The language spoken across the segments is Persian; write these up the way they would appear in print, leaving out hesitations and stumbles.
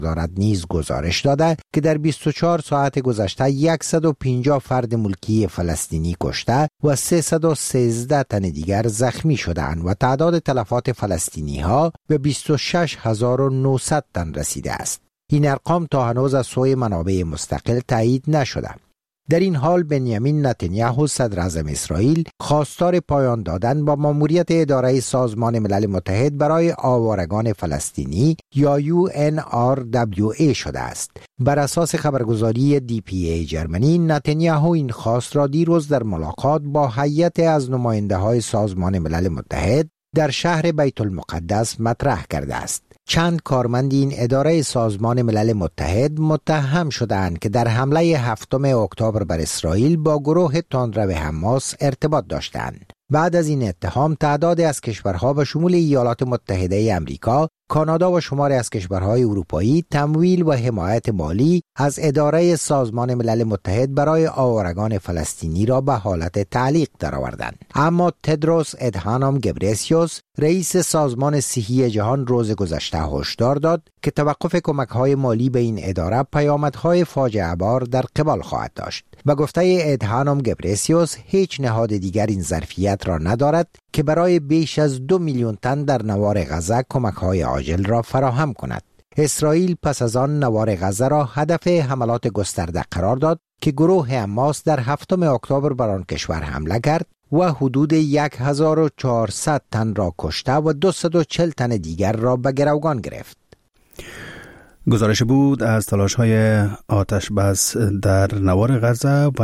دارد نیز گزارش داده که در 24 ساعت گذشته 150 فرد ملکی فلسطینی کشته و 313 تن دیگر زخمی شدند و تعداد تلفات فلسطینی ها به 26900 تن رسیده است. این ارقام تا هنوز از سوی منابع مستقل تایید نشده. در این حال بنیامین نتانیاهو صدر اعظم اسرائیل خواستار پایان دادن با ماموریت اداره سازمان ملل متحد برای آوارگان فلسطینی یا UNRWA شده است. بر اساس خبرگزاری DPA جرمنی، نتانیاهو این خواست را دیروز در ملاقات با هیئت از نماینده‌های سازمان ملل متحد در شهر بیت المقدس مطرح کرده است. چند کارمند این اداره سازمان ملل متحد متهم شدند که در حمله 7 اکتبر بر اسرائیل با گروه تندرو حماس ارتباط داشتند. بعد از این اتهام تعدادی از کشورها به شمول ایالات متحده آمریکا، کانادا و شماری از کشورهای اروپایی تمویل و حمایت مالی از اداره سازمان ملل متحد برای آوارگان فلسطینی را به حالت تعلیق درآوردند. اما تدروس ادهانوم گبریسیوس، رئیس سازمان صحی جهان، روز گذشته هشدار داد که توقف کمک‌های مالی به این اداره پیامدهای فاجعه بار در قبال خواهد داشت. و گفته ادهانوم گبریسیوس، هیچ نهاد دیگر این ظرفیت را ندارد که برای بیش از 2 میلیون تن در نوار غزه کمک‌های عاجل را فراهم کند. اسرائیل پس از آن نوار غزه را هدف حملات گسترده قرار داد که گروه حماس در 7 اکتبر بر آن کشور حمله کرد و حدود 1400 تن را کشته و 240 تن دیگر را به گروگان گرفت. گزارش بود از تلاش‌های آتش بس در نوار غزه و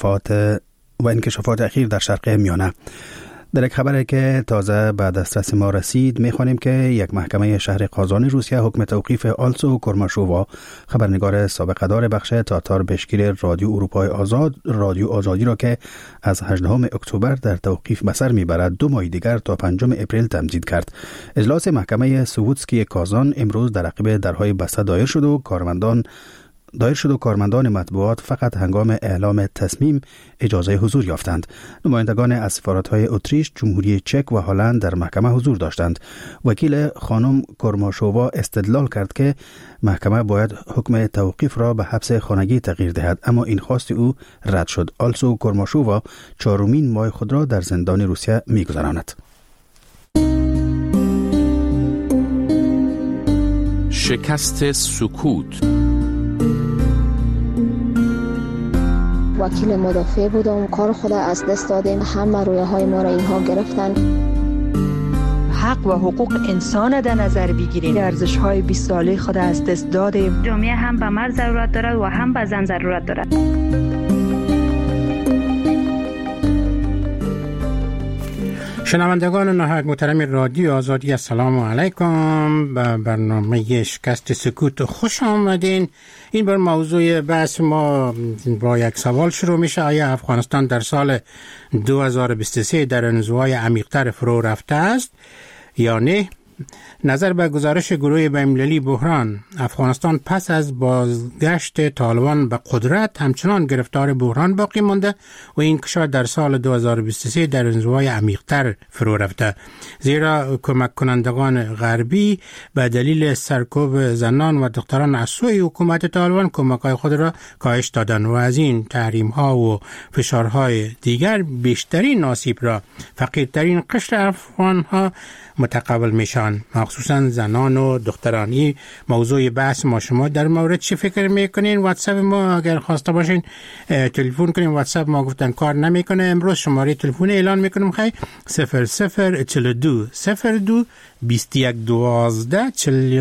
انکشافات اخیر در شرق میانه. در یک خبری که تازه به دسترس ما رسید می‌خوانیم که یک محکمه شهر قازان روسیه حکم توقیف آلسو کورماشووا، خبرنگار سابقه دار بخش تاتار بشکیر رادیو اروپای آزاد، رادیو آزادی را که از 18 اکتبر در توقیف به سر میبرد 2 ماه دیگر تا 5 اپریل تمدید کرد. اجلاس محکمه سوودسکی کازان امروز در عقب درهای بسته دایر شد و کارمندان مطبوعات فقط هنگام اعلام تصمیم اجازه حضور یافتند. نمایندگان از سفارت‌های اتریش، جمهوری چک و هلند در محکمه حضور داشتند. وکیل خانم کورماشووا استدلال کرد که محکمه باید حکم توقیف را به حبس خانگی تغییر دهد، اما این خواست او رد شد. آلسو کورماشووا 4مین ماه خود را در زندان روسیه می‌گذراند. شکست سکوت. وکیل مدافع بودم، کار خود از دست دادیم، همه رویاهای ما را اینها گرفتن. حق و حقوق انسان در نظر بگیریم، ارزش‌های 20 ساله خود از دست دادیم. جامعه هم به مرد ضرورت دارد و هم به زن ضرورت دارد. شنوندگان نهایت محترم رادیو آزادی، السلام علیکم. به برنامه شکست سکوت خوش آمدین. این بار موضوع بحث ما با یک سوال شروع میشه: آیا افغانستان در سال 2023 در انزوای عمیق‌تر فرو رفته است یا نه؟ نظر به گزارش گروه بین‌المللی بحران، افغانستان پس از بازگشت طالبان به قدرت همچنان گرفتار بحران باقی مانده و این کشور در سال 2023 در انزوای عمیق‌تر فرو رفته، زیرا کمک کنندگان غربی به دلیل سرکوب زنان و دختران از سوی حکومت طالبان کمک‌های خود را کاهش دادند و از این تحریم‌ها و فشارهای دیگر بیشترین آسیب را فقیرترین قشر افغان‌ها متقبل میشن، مخصوصا زنان و دخترانی. موضوع بحث ما شما در مورد چی فکر میکنین؟ واتساپ ما اگر خواسته باشین تلفن کنین. واتساپ ما گفتن کار نمیکنه. امروز شماره تلفن اعلان میکنم: 0042 02 21 12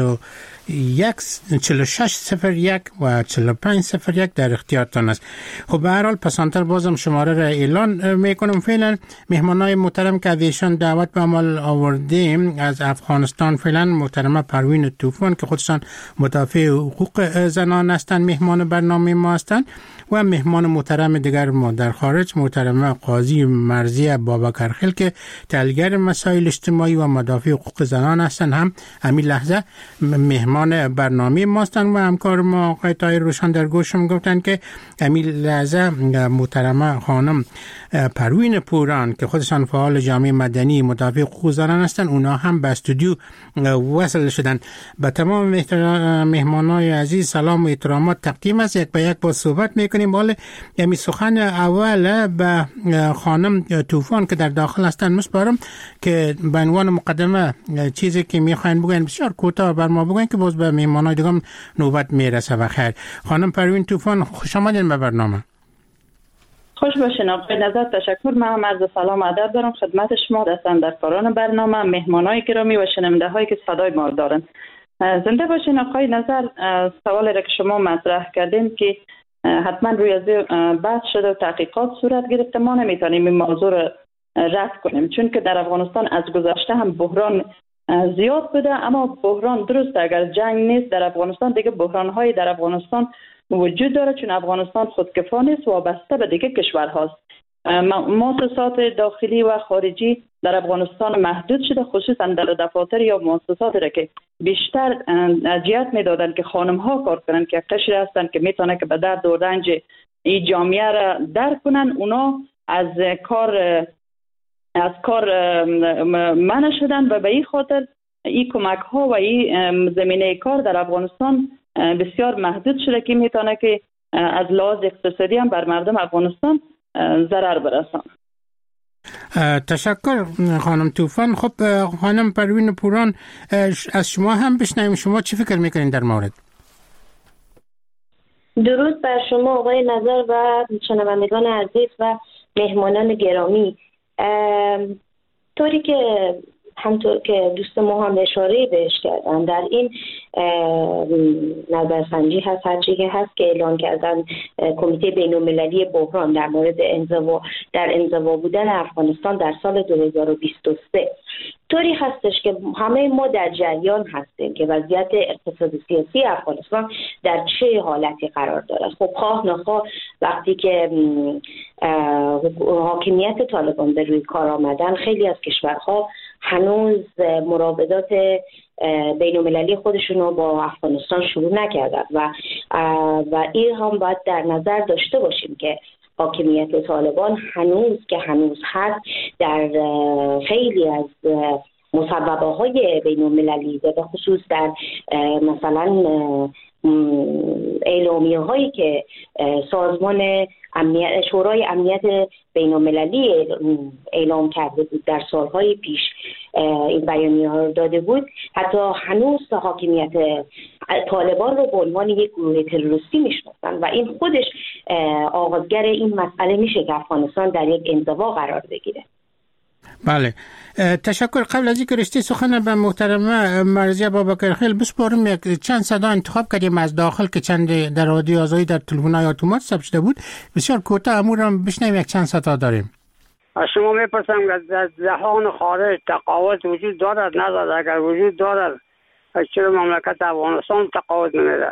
4601 و 4501 در اختیارتان است. خب به هر حال پسانتر بازم شماره را اعلان میکنم. فعلا مهمانای محترم که ازشان دعوت به عمل آوردیم از افغانستان، فعلا محترمه پروین طوفان که خودشان مدافع حقوق زنان هستند، مهمان برنامه ما هستند، و مهمان محترم دیگر ما در خارج محترمه قاضی مرضیه بابکرخیل که تحلیلگر مسائل اجتماعی و مدافع حقوق زنان هستند، هم همین لحظه مهمان مهمان برنامه ماستن و همکار ما آقای طاهر روشن در گوشم گفتن که همین لحظه محترمه خانم پروین پوران که خودشان فعال جامعه مدنی مدافع حقوق زنان هستند، اونا هم به استودیو وصل شدن. به تمام مهمانای عزیز سلام و احترامات تقدیم است. یک به یک با صحبت میکنیم. حالا یعنی سخن اول به خانم طوفان که در داخل هستن مسپارم که به عنوان مقدمه چیزی که میخواین بگن بسیار کوتاه بر ما بگن که باز به مهمانای دیگه نوبت میرسه. بخیر خانم پروین طوفان، خوش آمدین به برنامه. خوش باشین آقای نظر. تشکر. من عرض سلام و ادب دارم خدمت شما دستاندرکاران برنامه، مهمانای گرامی و شنونده هایی که صدای ما دارن. زنده باشین آقای نظر. سوالی را که شما مطرح کردین که حتما روی از بحث شده و تحقیقات صورت گرفته، ما نمیتونیم این موضوع را رد کنیم، چون که در افغانستان از گذشته هم بحران زیاد بوده، اما بحران درست اگر جنگ نیست در افغانستان دیگه بحران های در افغانستان وجود داره، چون افغانستان خودکفا نیست، وابسته به دیگه کشورهاست. مؤسسات داخلی و خارجی در افغانستان محدود شده، خصوصا در دفاتر یا مؤسساتی را که بیشتر اذیت میدادن که خانم ها کار کنن که قشری هستن که میتونه که به درد و رنج این جامعه را درک کنن، اونا از کار منع شدن و به این خاطر این کمک ها و این زمینه کار در افغانستان بسیار محدود شده که میتونه که از لحاظ اقتصادی هم بر مردم افغانستان ضرر برسان. تشکر خانم طوفان. خب خانم پروین پوران، از شما هم بشنویم، شما چی فکر میکنین در مورد؟ درود بر شما آقای نظر و شنوندگان عزیز و مهمانان گرامی. طوری که همطور که دوست ما هم اشاره بهش کردن، در این نظرسنجی هست، هرچی که هست که اعلان کردن کمیته بین‌المللی بحران در مورد انزوا بودن افغانستان در سال 2023 طوری هستش که همه ما در جریان هستیم که وضعیت اقتصادی سیاسی افغانستان در چه حالتی قرار دارد. خب خواه نخواه وقتی که حاکمیت طالبان به روی کار آمدن، خیلی از کشورها هنوز مراودات بین‌المللی خودشون رو با افغانستان شروع نکردن و این هم باید در نظر داشته باشیم که حاکمیت طالبان هنوز هست در خیلی از مصوبه های بین‌المللی و به خصوص در مثلا اعلامیه هایی که سازمان شورای امنیت بین‌المللی اعلام کرده بود در سالهای پیش، این بیانیه ها رو داده بود، حتی هنوز حاکمیت طالبان رو به عنوان یک گروه تروریستی میشناسن و این خودش آغازگر این مسئله میشه که افغانستان در یک انزوا قرار بگیره. بله، تشکر. قبل از اینکه رشته سخن به محترمه مرضیه بابکرخیل بسپارم، یک چند صدا انتخاب کردیم از داخل که چند در رادیو آزادی در تلفن‌های اتومات ثبت شده بود. بسیار کوتاه امورم بشنویم، یک چند صدا داریم. از شما میپرسم که در جهان خارج تقاعد وجود دارد ندارد؟ اگر وجود دارد چرا مملکت افغانستان تقاعد نمیده؟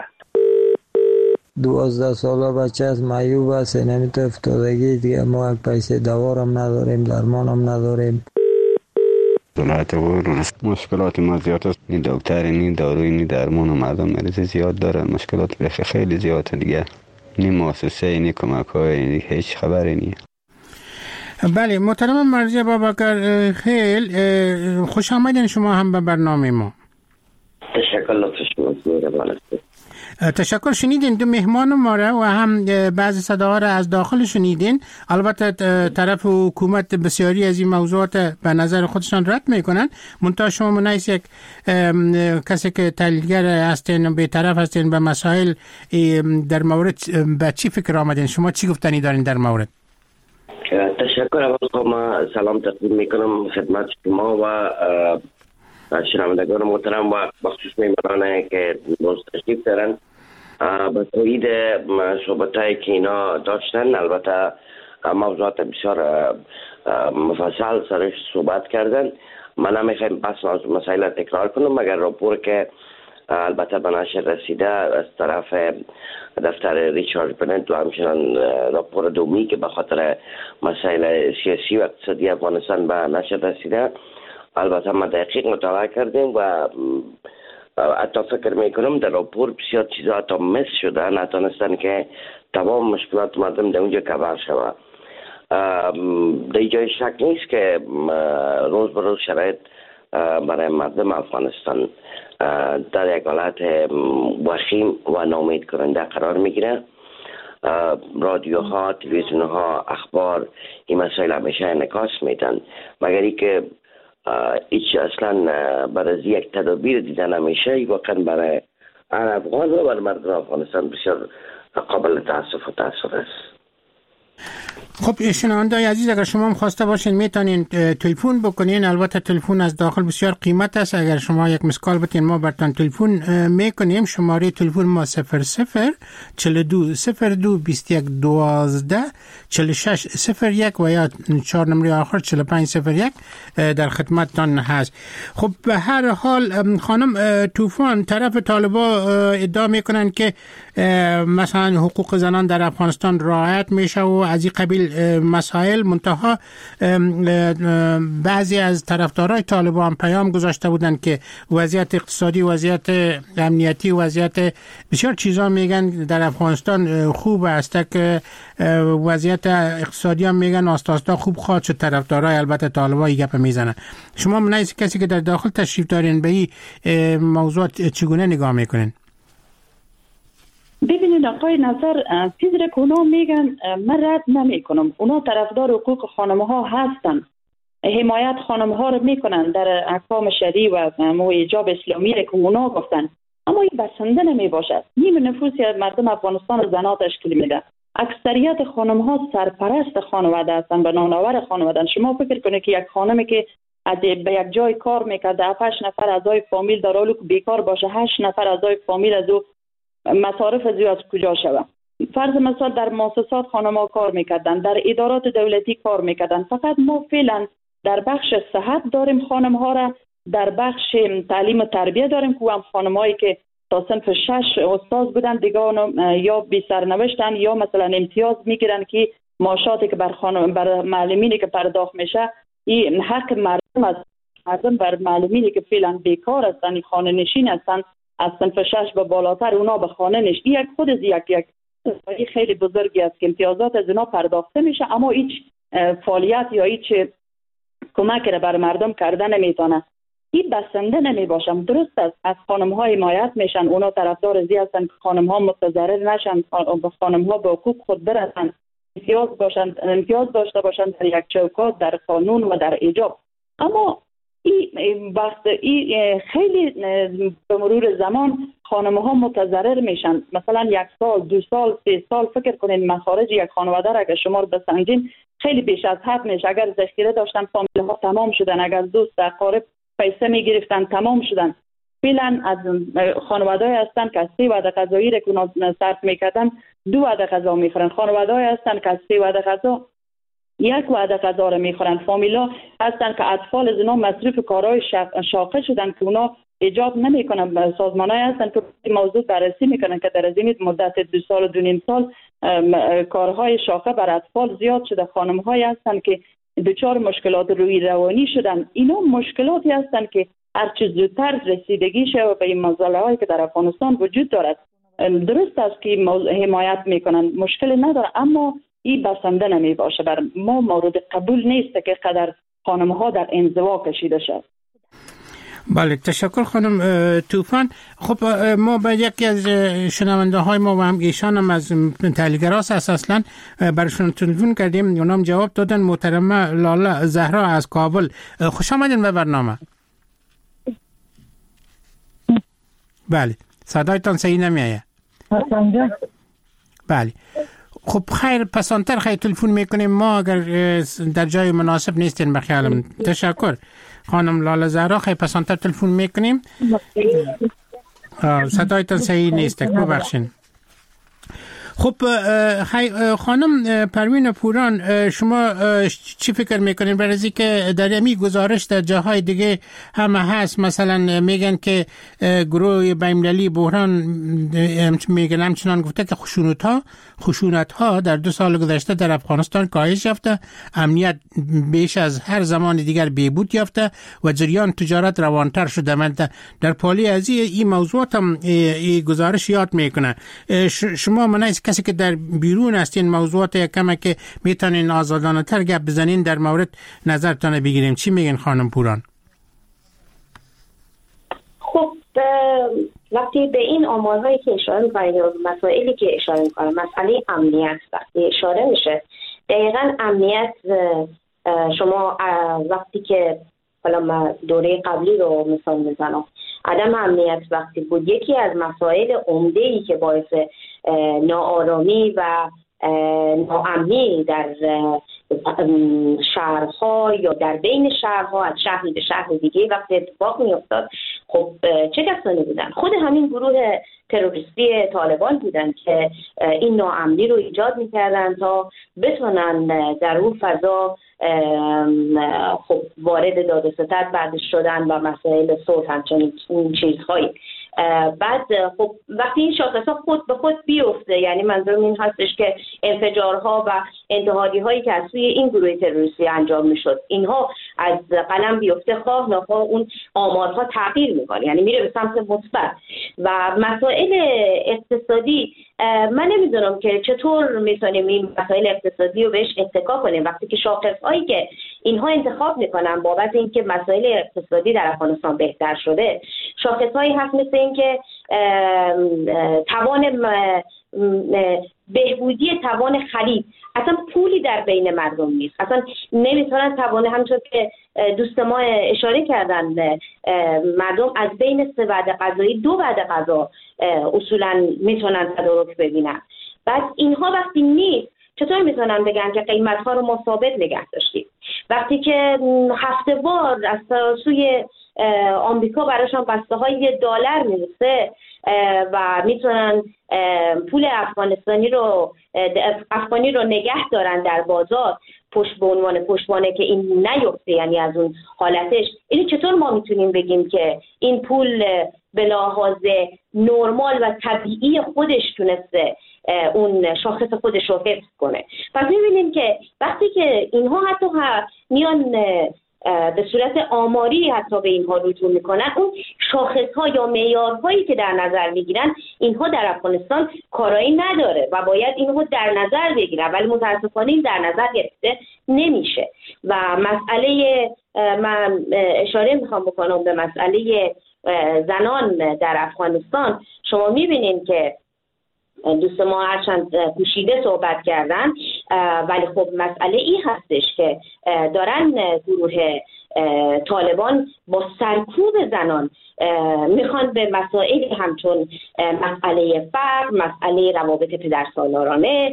12 ساله بچه از معیوب است، نمیتونه افتادگی دیگه، ما پیسه دوارم نداریم، درمانم نداریم. مشکلات ما زیاد است، این دکتر این داروی این درمان و مردم مریض زیاد دارن، مشکلات بخی خیلی زیاده دیگه، نی مؤسسه این کمک های هیچ خبری نیست. بله، محترم مرضیه بابکرخیل، خوش آمدین شما هم به برنامه ما. تشکر لطف شما. تشکر. شنیدین دو مهمان ما را و هم بعضی صداها را از داخل شنیدین. البته طرف حکومت بسیاری از این موضوعات به نظر خودشان رد میکنن، منتها شما منیس یک کسی که تحلیلگر هستین و بی‌طرف هستین به مسائل در مورد به چی فکر آمدین؟ شما چی گفتنی دارین در مورد؟ تشکر. اول ما سلام تقدیم میکنم خدمت شما و شنوندگان محترم و بخصوص میمانان که باز تشریف دارن. به تویید صحبتایی که اینا داشتن، البته موضوعات بسیار مفصل سرش صحبت کردن. من نمیخوایم بس مسائل تکرار کنم، مگر راپور که البته به نشر رسیده از طرف دفتر ریچارد بنت و همچنان راپور دومی که به خاطر مسائل سیاسی و اقتصادی افغانستان به نشر رسیده، البته ما دقیق مطالعه کردیم و حتی فکر میکنم در راپور بسیار چیزا حتی مس شده، نتونستن که تمام مشکلات مردم در اونجا کور شود. در جای شک نیست که روز به روز شرایط برای مردم افغانستان در یک حالت وخیم و ناامید کننده قرار میگیره. رادیوها، تلویزیونها، اخبار این مسائل همیشه انعکاس میدن، مگر اینکه هیچ اصلا برای یک تدابیر دیدن نمیشه. واقعا برای افغان و برای مردم افغانستان بسیار قابل تاسف و تأسف است. خب شنونده‌های عزیز، اگر شما هم خواسته باشین میتونین تلفن بکنین. البته تلفن از داخل بسیار قیمت است. اگر شما یک مسکال بتین ما براتون تلفن میکنیم. شماره تلفن ما 00 42 02 21 12 46 01 و یا 4 نمره آخر 4501 در خدمتتان هست. خب به هر حال خانم طوفان، طرف طالبا ادعا میکنن که مثلا حقوق زنان در افغانستان رعایت میشه و از این قبیل مسائل. منتها بعضی از طرفدارای طالبان پیام گذاشته بودن که وضعیت اقتصادی، وضعیت امنیتی، وضعیت بسیار چیزا میگن در افغانستان خوب است، که وضعیت اقتصادی هم میگن آستا خوب خواهد شد. طرفدارای البته طالبان گپ میزنن. شما من کسی که در داخل تشریف دارین به این موضوع چگونه نگاه میکنین؟ ببینید آقای نظر، چیزی که اونا میگن من رد نمی کنم. اونا طرفدار حقوق خانم ها هستن، حمایت خانم ها رو میکنن در احکام شرعی و حجاب اسلامی که اونا گفتن، اما این بسنده نمی باشد. نیم نفوسی از مردم افغانستان زنان تشکیل میده. اکثریت خانم ها سرپرست خانواده هستن و نانآور خانواده. شما فکر کنید که یک خانمی که به یک جای کار میکرده 7 نفر اعضای فامیل در حالی که بیکار باشه 8 نفر اعضای فامیل از او مصارف از از کجا شود؟ فرض مثال در مؤسسات خانم‌ها کار میکردن، در ادارات دولتی کار میکردن. فقط ما فعلا در بخش صحت داریم خانم‌ها را، در بخش تعلیم و تربیه داریم که هم خانم‌هایی که تا صنف 6 استاد بودن دیگه یا بی سرنوشتن یا مثلا امتیاز میگیرن که معاشاتی که بر معلمینی که پرداخت میشه این حق مردم بر معلمینی که فعلا بیکار هستن، خانه نشین هستن، از صنف 6 به بالاتر اونا به خانه نشین. یک خود یک خیلی بزرگی است که امتیازات از اونا پرداخته میشه، اما هیچ فعالیت یا هیچ کمک را بر مردم کرده نمیتونه. این بسنده نمی باشم. درست است از خانم ها حمایت میشن، اونا طرفدار زی هستن که خانم ها متضرر نشن، خانم ها به حقوق خود برسن، امتیاز داشته باشن در یک چوکات، در قانون و در حجاب. اما این خیلی به مرور زمان خانم ها متضرر میشن. مثلا 1 سال، 2 سال، 3 سال فکر کنین مخارج یک خانواده را اگر شما رو بسنجین خیلی بیش از حد میشه. اگر ذخیره داشتن فامیل ها تمام شدن، اگر دوست اقارب پیسه میگرفتن تمام شدن. فعلا از خانواده‌ای هستن که 3 وعده غذایی را که صرف میکردن 2 وعده غذا میخورن. خانواده‌ای هستن که 3 وعده غذا 1 وعده غذا را میخورن. فامیلا هستن که اطفال از اینا مصروف کارهای شاقه شدن که اونا ایجاب نمیکنن. سازمانایی هستن که موضوع بررسی میکنن که در این مدت 2 سال و 2 نیم سال کارهای شاقه بر اطفال زیاد شده. خانم‌هایی هستن که دچار مشکلات روحی روانی شدن. اینا مشکلاتی هستن که هر چه زودتر رسیدگی شه به این مسائلی که در افغانستان وجود دارد. درست است که حمایت میکنن، مشکل نداره، اما این بسنده نمی باشه. بر ما مورد قبول نیست که قدر خانم ها در انزوا کشیده شد. بله، تشکر خانم طوفان. خب ما به یکی از شنونده های ما و هم ایشان هم از تحلیلگراست اصلا برشون تلفن کردیم، اونام جواب دادن. محترمه لاله زهرا از کابل، خوش آمدین به برنامه. بله، صدایتان صحیح نمیایه. بله، خب خیر، پسانتر خیلی تلفن میکنیم ما اگر در جای مناسب نیستین به خیالم. تشکر خانم لاله زهرا، خیلی پسانتر تلفن میکنیم. صدایتان صحیح نیست، ببخشین. خب خانم پروین پوران، شما چی فکر میکنین برای از اینکه در این گزارش در جاهای دیگه هم هست، مثلا میگن که گروه بین‌المللی بحران میگن همچنان گفته که خشونت ها در 2 سال گذشته در افغانستان کاهش یافته، امنیت بیش از هر زمان دیگر بهبود یافته و جریان تجارت روانتر شده. من در پالی از این موضوعات هم این گزارش یاد میکنه. شما من از کسی که در بیرون هستین موضوعات یکمه که میتونین آزادانه تر گپ بزنین در مورد نظرتان بگیریم. چی میگین خانم پوران؟ خب وقتی به این آمارهایی که اشاره میکنید یا مسائلی که اشاره میکنید، مسئله امنیت وقتی اشاره میشه، دقیقاً امنیت شما وقتی که حالا ما دوره قبلی رو مثال میزنم، عدم امنیت وقتی بود یکی از مسائل عمده‌ای که باعث ناآرامی و ناامنی در شهرها یا در بین شهرها از شهر به شهر دیگه وقتی اتفاق می افتاد، خب چه کسانی بودن؟ خود همین گروه تروریستی طالبان بودن که این ناامنی رو ایجاد میکردن تا بتونن در اون فضا خب وارد داد و ستد بعدش شدن و مسائل صلح همچنین چیزهایی. بعد خب وقتی این شاخص ها خود به خود بیفته، یعنی منظورم این هستش که انفجارها و انتحاری هایی که از سوی این گروه تروریستی انجام میشد اینها از قلم بیفته، خواه نخواه اون آمارها تغییر میکنه، یعنی میره به سمت مثبت. و مسائل اقتصادی من نمیدونم که چطور میتونیم این مسائل اقتصادی رو بهش اتکا کنیم وقتی که شاخص هایی که اینها انتخاب میکنن بابت اینکه مسائل اقتصادی در افغانستان بهتر شده، شاخص هایی هست مثل اینکه توان بهبودی توان خرید، اصلا پولی در بین مردم نیست، اصلا نمیتونن توان، همونطور که دوست ما اشاره کردن مردم از بین 3 وعده غذایی 2 وعده غذا اصولا میتونن تدارک ببینن. بعد اینها وقتی نیست چطور میتونن بگن که قیمت ها رو ما ثابت نگه داشتیم وقتی که هفته‌وار از سوی آمریکا براشون بسته های $1 میرسه و میتونن پول افغانی رو نگه دارن در بازار پشتوانه که این نیفته، یعنی از اون حالتش. اینو چطور ما میتونیم بگیم که این پول به لحاظ نرمال و طبیعی خودش تونسته اون شاخص خودش رو حفظ کنه؟ پس میبینیم که وقتی که اینها حتی میان به صورت آماری حتی به اینها رجوع میکنن، اون شاخص‌ها یا معیارهایی که در نظر میگیرن اینها در افغانستان کارایی نداره و باید اینها در نظر بگیرن، ولی متاسفانه این در نظر گرفته نمیشه. و مسئله من اشاره میخوام بکنم به مسئله زنان در افغانستان. شما میبینین که دوست ما هرچند پوشیده صحبت کردن، ولی خب مسئله این هستش که دارن گروه طالبان با سرکوب زنان میخوان به مسائلی همچون مسئله فقر، مسئله روابط پدرسالارانه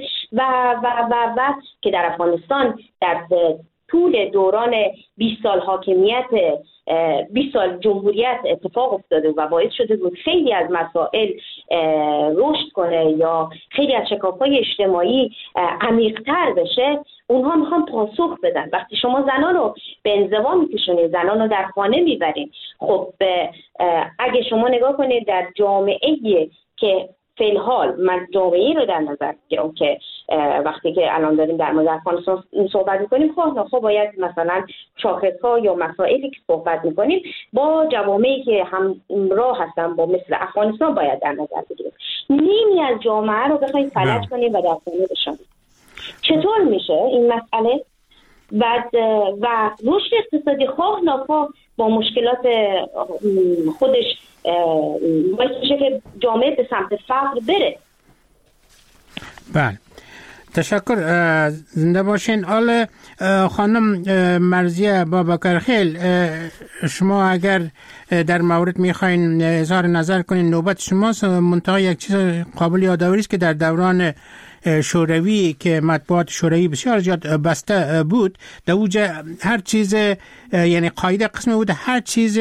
و که در افغانستان در طول دوران 20 سال حاکمیت 20 سال جمهوریت اتفاق افتاده و باعث شده بود خیلی از مسائل رشد کنه یا خیلی از شکاف‌های اجتماعی عمیق‌تر بشه، اونها میخوان پاسخ بدن. وقتی شما زنان رو به انزوا میکشونید، زنان رو در خانه میبرید، خب اگه شما نگاه کنید در جامعه‌ای که فی الحال من جامعه‌ای رو در نظر بگیرم که وقتی که الان داریم در مورد افغانستان صحبت می‌کنیم، خب باید مثلا شاخص‌ها یا مسائلی که صحبت می‌کنیم با جوامعی که همراه هستن با مثل افغانستان باید در نظر بگیریم. نیمی از جامعه رو بخوایم فلج کنیم و در خانه بشونیم. چطور میشه این مسئله؟ و رشد اقتصادی خواه ناخواه با مشکلات خودش باعث میشه که جامعه به سمت فقر بره. بله، تشکر، زنده باشین. آل خانم مرضیه بابکرخیل، شما اگر در مورد میخواین اظهار نظر کنین نوبت شماست. منتها یک چیز قابل یادآوری است که در دوران شوروی که مطبوعات شوروی بسیار زیاد بسته بود، در اوجه هر چیز یعنی قاعده قسمی بود هر چیز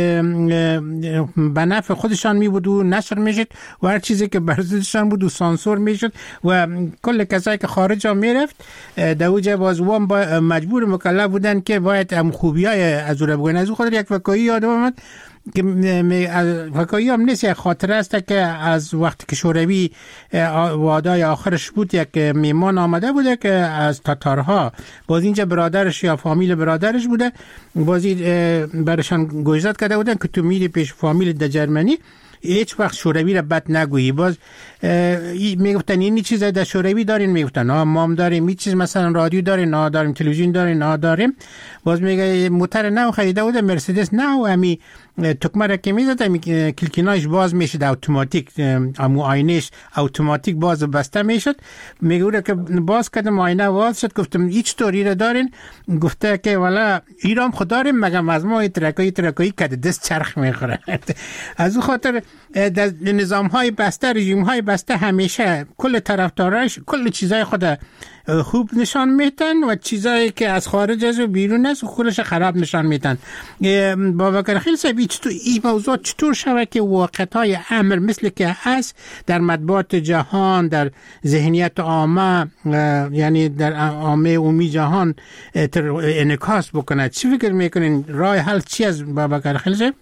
به نفع خودشان می بود و نشر میشد و هر چیزی که بر ضدشان بود و سانسور میشد و کل کسایی که خارج ها میرفت در اوجه بازوان مجبور مکلف بودن که باید هم خوبی های از او را بگوین. از او خاطر یک وکایی یادم آمد که وکایی هم نیست، یک خاطره است که از وقتی که شوروی وعده آخرش بود یک میمان آمده بوده که از تاتارها باز اینجا برادرش یا فامیل برادرش بوده، بازی برشان گوشزد کرده بودن که تو میری پیش فامیل در جرمنی هیچ وقت شوروی را بد نگویی. باز میگفتن این چیز در شوروی دارین، میگفتن نه ما داریم این چیز، مثلا رادیو دارین نه داریم، تلویزیون دارین نه داریم. باز میگه موتور نو خریده بوده مرسدس نه و امی تکمه را که میزد امی کلکینایش باز میشد اتوماتیک، امو آینهش اتوماتیک باز بسته میشد. میگه که باز کردم آینه باز شد، گفتم هیچ طوری را دارین؟ گفته که والا ایران خود داریم، مگم از ما ترکایی کده دست چرخ میخوره. از اون خاطر در نظام های بسته، رژیم های بسته همیشه کل طرفداراش کل چیزای خود خوب نشان میتن و چیزایی که از خارج از و بیرون است و کلش خراب نشان میتن. بابکر خیلی صاحب این موضوع چطور شود که واقعیت‌های امر مثل که هست در مطبوعات جهان، در ذهنیت عامه، یعنی در عامه عمومی جهان انعکاس بکنه؟ چی فکر میکنین راه حل چی از بابکر خیلی صاحب؟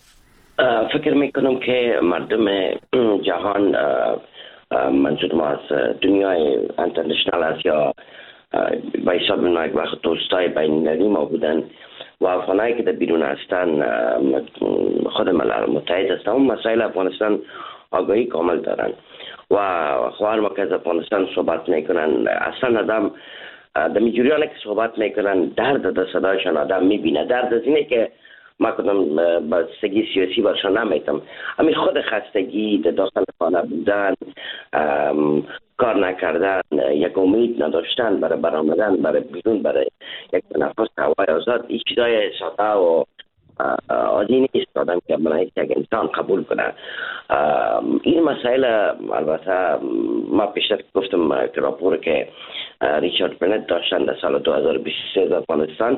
فکر میکنم که مردم جهان، منظور ما از دنیای انترنشنال است یا به حساب یک وقت دوستای بین‌المللی ما بودن و افغانایی که در بیرون هستن خود ملل متحد هستن، اون مسائل افغانستان آگاهی کامل دارن و خواهر ما که از افغانستان صحبت میکنن اصلا آدم در میجوریانه که صحبت میکنن درد در صدایشان آدم میبینه. درد از اینه که ما کدام بستگی سیاسی برشان نمیتم، همین خود خستگی در داخل خانه بودن، کار نکردن، یک امید نداشتن برای برآمدن برای بیرون، برای یک تنفس هوای آزاد، این چیزای ساده و عادی نیست آدم که من یک انسان قبول کنه. این مسائل البته ما پیشتر گفتم که راپور که ریچارد برنت داشتن در سال 2023 در افغانستان،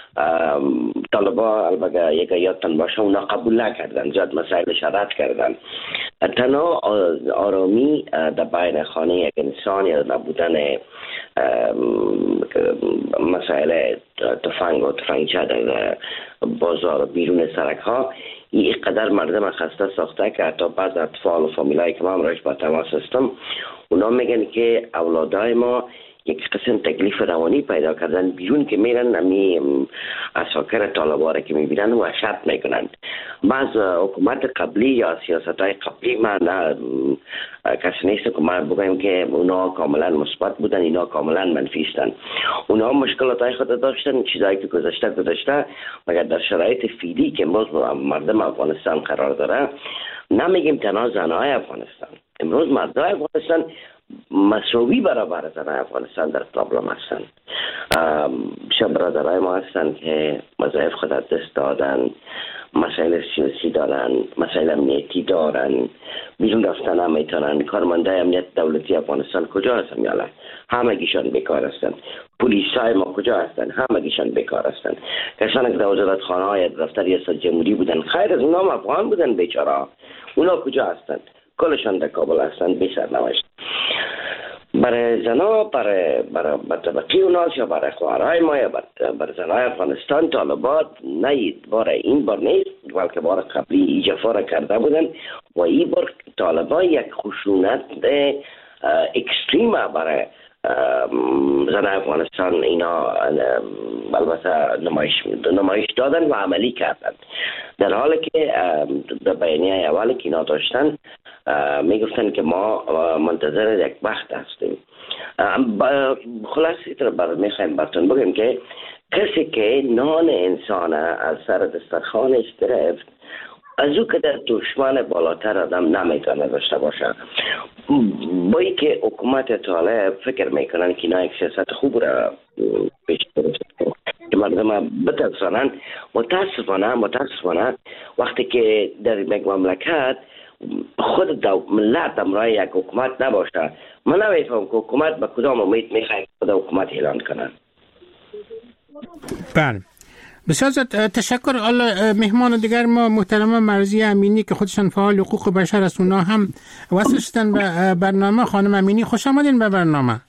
طالبا البته یک یادتان باشه اونا قبول نکردن، زیاد مسائلش رد کردن. تنها آرامی در بین خانه یک انسان یا نبودن مسائل تفنگ و تفنگچه در بازار و بیرون سرک ها این قدر مردم خسته ساخته که حتی بعض اطفال و فامیلایی که ما راش با تماس هستم اونا میگن که اولادای ما یک قسم تکلیف روانی پیدا کردن، بیرون که میرن امی اساکر طالبا که میبینن و وحشت میکنن. بعض حکومت قبلی یا سیاست های قبلی ما نه کسی نیست که ما بگویم که اونا کاملا مثبت بودن اینا کاملا منفی هستن. اونا مشکلات های خود داشتن، چیزایی که گذشته مگر در شرایط فعلی که امروز مردم افغانستان قرار داره، نمیگیم تنها زنهای افغانستان، امروز مردای افغانستان مساوی برابر زنهای افغانستان در پرابلم هستن. برادرای ما هستن که وظایف خود از دست دادن، مسائل سیاسی دارن، مسائل امنیتی دارن، بیرون رفتن هم میتونن. کارمندای امنیت دولتی افغانستان کجا هستن؟ یالا همگیشان بیکار هستن. پلیسای ما کجا هستن؟ همگیشان بیکار هستن. کسانی که در وزارتخانه های دفتر ریاست جمهوری بودن، خیر از اونا هم افغان بودن بیچاره، اونا کجا هستن؟ کلشان در کابل هستن بی سرنوشت. برای زنها، برای طبقی اوناس یا برای خواهرهای ما یا برای زنهای افغانستان طالبات نه برای این بار نیست بلکه بار قبلی ای جفا را کرده بودن و این بار طالبا یک خشونت اکستریم برای زنهای افغانستان اینا البته نمایش دادن و عملی کردن، در حالی که در بیانیه اولی که اینا داشتن میگفتن که ما منتظر یک وقت هستیم. خلاصی میخوایم براتون بگیم که کسی که نان انسان از سر دسترخوانش گرفت از او که در دشمن بالاتر آدم نمیتونه داشته باشه. با ای که حکومت طالب فکر میکنن که اینا یک سیاست خوب را پیش برسد که مردم بترسانن. متاسفانه وقتی که در یک مملکت خود ملت همراه یک حکومت نباشه. من نمیفهم که حکومت به کدام امید میخواد خود حکومت اعلان کنه. بله بسیار زیاد تشکر. مهمان دیگر ما محترمه مرضیه امینی که خودشان فعال حقوق بشر است، اونا هم وصل شدن به برنامه. خانم امینی خوش آمدین به برنامه.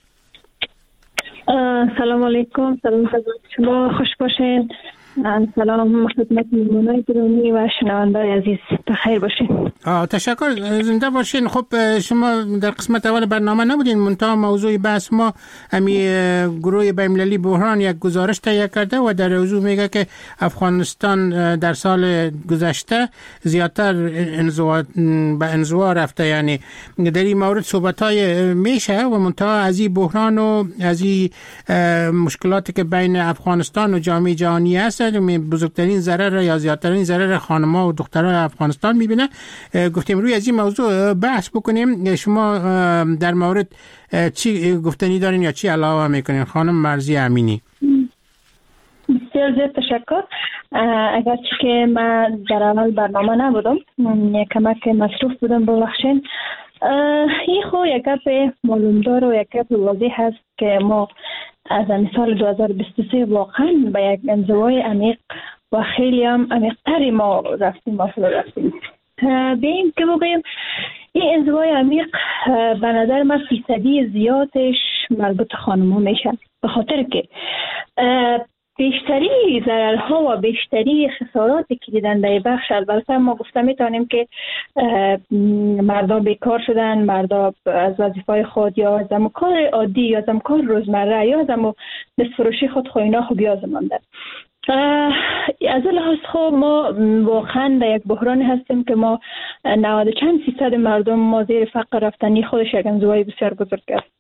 سلام علیکم، سلام خدمت شما، خوش باشین. سلام خدمت مهمانای گرامی و شنوندای عزیز، بخیر باشین. تشکر، زنده باشین. خب شما در قسمت اول برنامه نبودین، منتها موضوع بحث ما امی گروه بین‌المللی بحران یک گزارش تهیه کرده و در موضوع میگه که افغانستان در سال گذشته زیادتر به انزوا رفته. یعنی در این مورد صحبت‌های میشه و منتها از این بحران و از این مشکلاتی که بین افغانستان و جامعه جهانی هست، بزرگترین ضرر یا زیادترین ضرر خانم‌ها و دخترای افغانستان میبینه. گفتیم روی از این موضوع بحث بکنیم. شما در مورد چی گفتنی دارین یا چی علاوه میکنین خانم مرضیه امینی؟ بسیار زیاد تشکر. اگرچه که من در اول برنامه نبودم، کمک مصروف بودم، ببخشین. این خو یک گپ معلومدار و یک گپ واضح هست که ما از سال 2023 واقعا به یک انزوای عمیق و خیلی هم عمیق‌تری ما رفتیم. بیم که بگویم این انزوای عمیق به نظر من فیصدی زیادش مربوط خانم‌ها میشه، به خاطر که بیشتری ضررها و بیشتری خساراتی که دیدن در بخش، البته ما گفته میتونیم که مردم بیکار شدن، مردم از وظیفه خود یا از کار عادی یا از کار روزمره یا از دست فروشی خود خوینا خوب یاد ماندن. از این لحاظ خب ما واقعا در یک بحران هستیم که ما 90 چند فیصد مردم ما زیر فقر رفتنی خودش یک انزوای بسیار بزرگ است.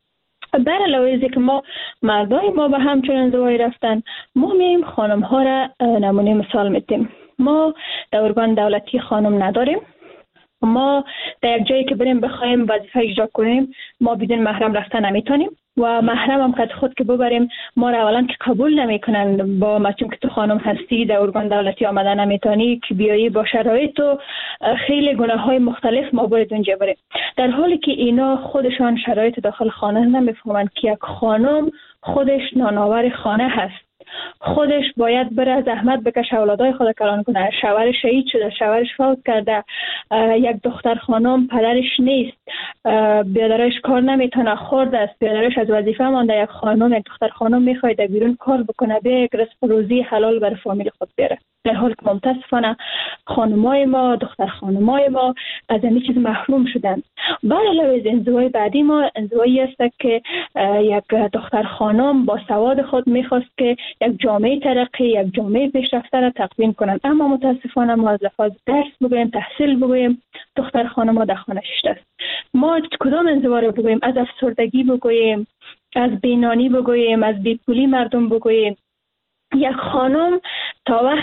بر علاوه از که ما مردای ما به همچون انزوای رفتن، ما میم خانم ها را نمونه مثال میتیم. ما در ارگان دولتی خانم نداریم. ما در یک جایی که بریم بخوایم وظیفه اجرا کنیم، ما بدون محرم رفتن نمیتونیم و محرم هم که خود که ببریم ما را اولا که قبول نمیکنن، با مچون که تو خانم هستی در ارگان دولتی آمدن نمیتونی که بیایی، با شرایط و خیلی گناه های مختلف ما باید اونجا بریم، در حالی که اینا خودشان شرایط داخل خانه نمیفهمن که یک خانم خودش نانآور خانه هست، خودش باید بره زحمت بکشه اولادای خود کلان کنه. شوهرش شهید شده، شوهرش فوت کرده، یک دختر خانم پدرش نیست، بیادرش کار نمیتونه، خورد است، بیادرش از وظیفه مانده. یک خانم، یک دختر خانم میخواد بیرون کار بکنه، به یک رزق روزی حلال برای فامیل خود بیاره، در حالی که متاسفانه خانمای ما، دختر خانمای ما از این چیز محروم شدن. بعد علاوه از انزوای بعدی ما انزوایی است که یک دختر خانم با سواد خود میخواست که یک جامعه ترقی، یک جامعه پیشرفته را تقدیم کنند، اما متاسفانه ما از لحاظ درس بگویم، تحصیل بگویم، دختر خانم ها در خانه شده است. ما کدام انزوا را بگویم؟ از افسردگی بگویم، از بینانی بگویم، از بیپولی مردم بگویم. یک خانم تا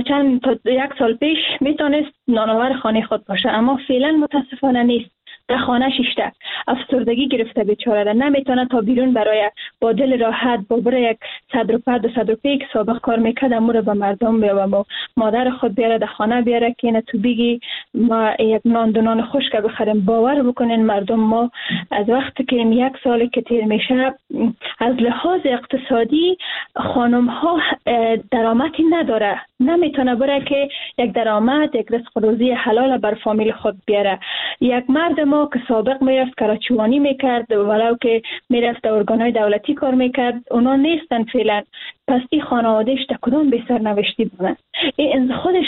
یک سال پیش میتونست نانآور خانه خود باشه، اما فعلا متاسفانه نیست. در خانه شیشته افسردگی گرفته بیچاره، نمیتونه تا بیرون برای با دل راحت با برای یک 100 روپیه 200 روپیه که سابق کار میکرد امور به مردم و مادر خود بیاره در خانه بیاره که اینه تو بگی ما یک نان دو نان خشک بخریم. باور بکنین مردم ما از وقتی که یک سال که تیر میشه از لحاظ اقتصادی خانم ها درآمدی نداره، نمیتونه بره که یک درآمد، یک رزق روزی حلال بر فامیل خود بیاره. یک مرد ما که سابق میرفت کراچوانی میکرد، ولو که میرفت در ارگانهای دولتی کار میکرد، اونا نیستن فعلا. پس این خانوادهش در کدام به سرنوشتی بودن؟ این خودش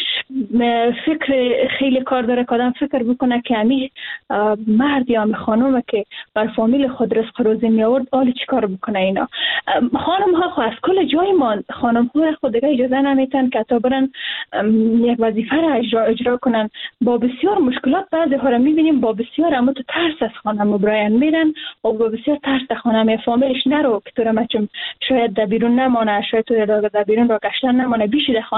فکر خیلی کار داره که آدم فکر بکنه که همی مرد یا همی خانومه که بر فامیل خود رزق روزی می آورد آلی چی کار بکنه اینا؟ خانم ها خود از کل جای ماند، خانم ها خود دیگه اجازه نمیتن که تا برن یک وظیفه را اجرا کنن. با بسیار مشکلات بعضی ها را میبینیم، با بسیار اما تو ترس از خانه مبراین میرن و با بسیار ترس از خانه می فامیلش نرو که تو را مچم شاید در بیرون نمانه، شاید تو در بیرون را گشتن نمانه، بیشی در خانه.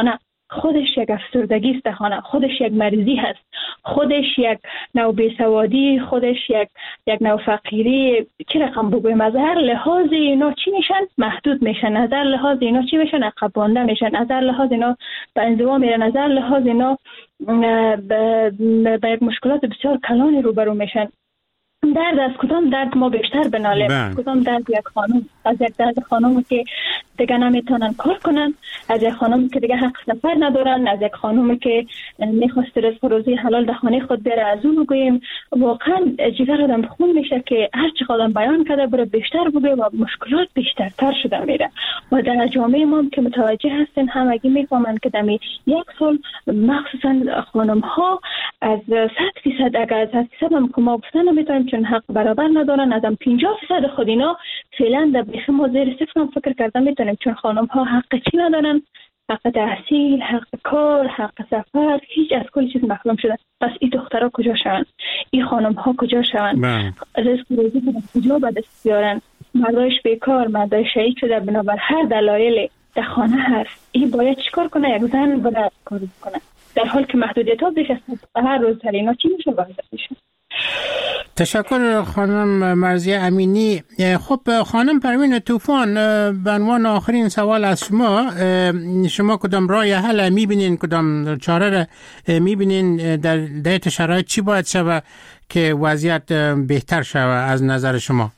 خودش یک افسردگی است. خانم خودش یک مریضی هست، خودش یک نوع بیسوادی، خودش یک نوع فقیری. چه رقم بگویم؟ از هر لحاظ اینا چی میشن؟ محدود میشن. از هر لحاظ اینا چی میشن؟ عقب مانده میشن. از هر لحاظ اینا به انزوا میرن. از هر لحاظ اینا به یک مشکلات بسیار کلانی روبرو میشن. درد از کدام درد ما بیشتر بنالیم؟ کدام درد یک خانم؟ از یک درد خانم که دیگه نمیتونن کار کنن، از یک خانم که دیگه حق سفر ندارن، از یک خانم که میخواست رزق روزی حلال در خانه خود بره از اون بگویم. واقعا جگر آدم خون میشه که هر چی آدم بیان کرده بره بیشتر بگه و مشکلات بیشتر شده میره. و در جامعه ما که متوجه هستین همگی میفهمن که در یک سال مخصوصا خانم ها از 100% اگر از 100% هم که ما گفتن نمیتونیم چون حق برابر ندارن، از 50% خود اینا فعلا در بیخ ما زیر صفر هم فکر کردن میتونیم چون خانم ها حق چی ندارن؟ حق تحصیل، حق کار، حق سفر، هیچ از کل چیز محروم شدن. پس این دخترها کجا شون؟ این خانم ها کجا شون؟ رزق روزی کجا به دست بیارن؟ مردایش بیکار، مردای شهید شده بنابر هر دلایل در خانه هست. این باید چیکار کنه؟ یک زن باید کار کنه در حال که محدودیت ها بیش از هر روز تر اینا چی میشه باید میشه. تشکر خانم مرضیه امینی. خب خانم پروین طوفان، به عنوان آخرین سوال از شما کدام راه حل میبینین، کدام چاره را میبینین در دیت شرایط چی باید شود که وضعیت بهتر شود از نظر شما؟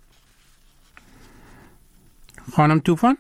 خانم طوفان؟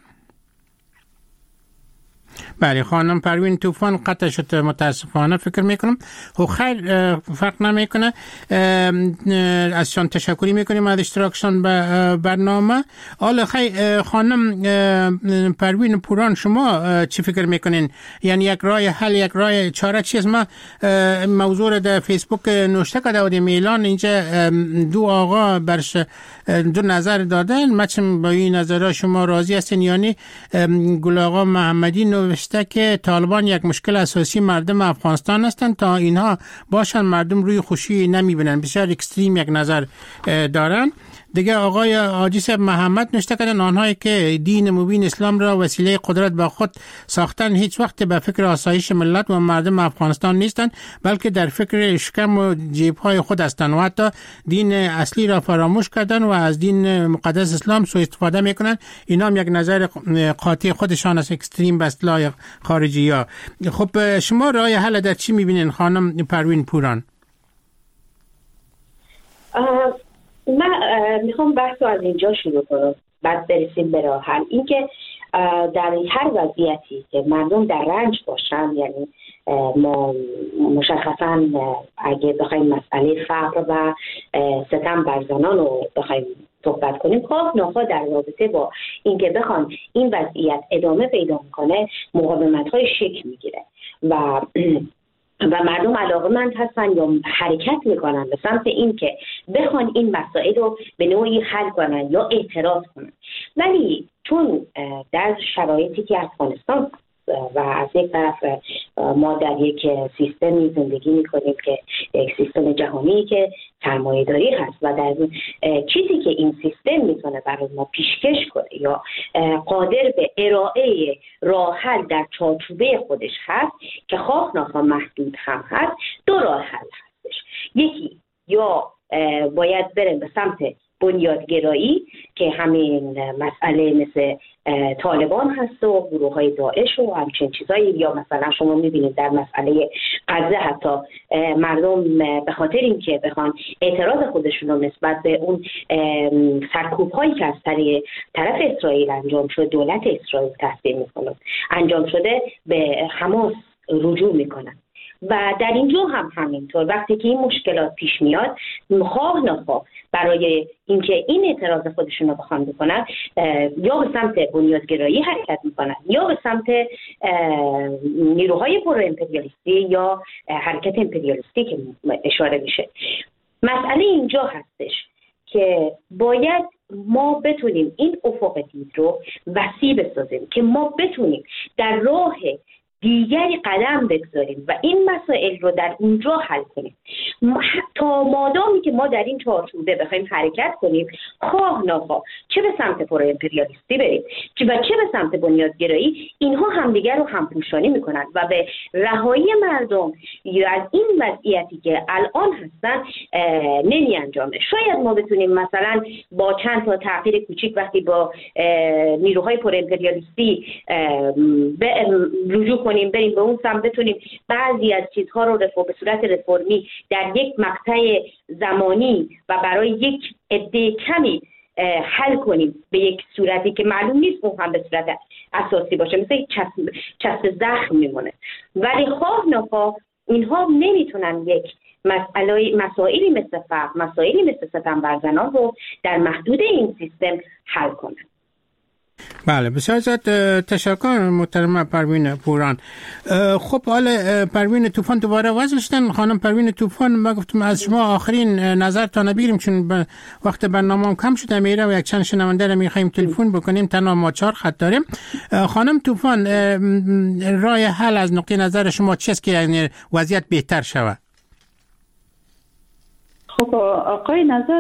بله، خانم پروین طوفان قطع شد متاسفانه فکر میکنم. خب خیر، فرق نمیکنه. ازشان تشکری میکنیم از اشتراکشان به برنامه. حالا خیر خانم پروین پوران، شما چی فکر میکنین؟ یعنی یک راه حل، یک راه چاره چیست؟ ما موضوع را در فیسبوک نوشته کرده بودیم اعلان، اینجا دو آقا برش دو نظر دادن. مچم با این نظر شما راضی هستین؟ یعنی گل آقا محمدی نوشته که طالبان یک مشکل اساسی مردم افغانستان هستند، تا اینها باشن مردم روی خوشی نمیبینن. بسیار اکستریم یک نظر دارن. دیگه آقای حاجی صاحب محمد نوشته کردن آنهایی که دین مبین اسلام را وسیله قدرت با خود ساختن هیچ وقت به فکر آسایش ملت و مردم افغانستان نیستند، بلکه در فکر شکم و جیب‌های خود هستند و حتی دین اصلی را فراموش کردن و از دین مقدس اسلام سوء استفاده میکنن. اینا هم یک نظر قاطع خودشان است، اکستریم به اصطلاح خارجی‌ها. خب شما راه حل در چی میبینین خانم پروین پوران؟ من میخوام بحث رو از اینجا شروع کنم بعد برسیم به راه حل. اینکه در هر وضعیتی که مردم در رنج باشن، یعنی ما مشخصا اگه بخوایم مسئله فقر و ستم بر زنان رو بخوایم صحبت کنیم، خواه ناخواه در رابطه با اینکه بخوان این وضعیت ادامه پیدا کنه مقاومت‌های شکل میگیره و مردم علاقه‌مند هستن یا حرکت میکنن به سمت این که بخوان این مسائل رو به نوعی حل کنن یا اعتراض کنن. ولی چون در شرایطی که افغانستان و از یک طرف ما در یک سیستمی زندگی میکنیم که یک سیستم جهانی که سرمایه‌داری هست و در چیزی که این سیستم میتونه برای ما پیشکش کنه یا قادر به ارائه راه حل در چارچوبه خودش هست که خواه ناخواه محدود هم هست، دو راه حل هستش. یکی یا باید بریم به سمت بنیادگرایی که همین مسئله مثل طالبان هست و گروه های داعش و همچین چیزایی، یا مثلا شما میبینید در مسئله غزه حتی مردم به خاطر اینکه بخوان اعتراض خودشون رو نسبت به اون سرکوب هایی که از طرف اسرائیل انجام شده، دولت اسرائیل تصدیق میکنن انجام شده، به حماس رجوع میکنن. و در اینجا هم همینطور وقتی که این مشکلات پیش میاد، خواه نخواه برای اینکه این اعتراض خودشون رو بخوان بکنن یا به سمت بنیادگرایی حرکت میکنن یا به سمت نیروهای پرو امپریالیستی یا حرکت امپریالیستی که اشاره میشه. مسئله اینجا هستش که باید ما بتونیم این افق دید رو وسیع بسازیم که ما بتونیم در راه دیگری قدم بگذاریم و این مسائل رو در اونجا حل کنیم. تا مادامی که ما در این چارچوبه بخوایم حرکت کنیم، خواه ناخواه چه به سمت پرو امپریالیستی بریم و چه به سمت بنیادگرایی، اینها همدیگر رو همپوشانی میکنن و به رهایی مردم یا از این وضعیتی که الان هستن نمی انجامه. شاید ما بتونیم مثلا با چند تا تغییر کوچیک وقتی با نیروهای پرو امپریالیستی رجوع کنیم، بریم به اون سمت، بتونیم بعضی از چیزها رو به صورت رفرمی در یک مقطع زمانی و برای یک عده کمی حل کنیم به یک صورتی که معلوم نیست اون هم به صورت اساسی باشه، مثل یک چسب زخم میمونه. ولی خواه نخواه اینها نمیتونن یک مسائلی مثل فقر، مسائلی مثل ستم بر زنان رو در محدود این سیستم حل کنن. بله، بسیار زیاد تشکر محترمه پروین پوران. خب حالا پروین طوفان دوباره وصل شدن. خانم پروین طوفان، ما گفتم از شما آخرین نظر تا نبگیریم چون وقت برنامه کم شده میره و یک چند شنونده رو میخوایم تلفن بکنیم، تنها ما 4 خط داریم. خانم طوفان، راه حل از نقطه نظر شما چیست که یعنی وضعیت بهتر شود؟ خب آقای نظر،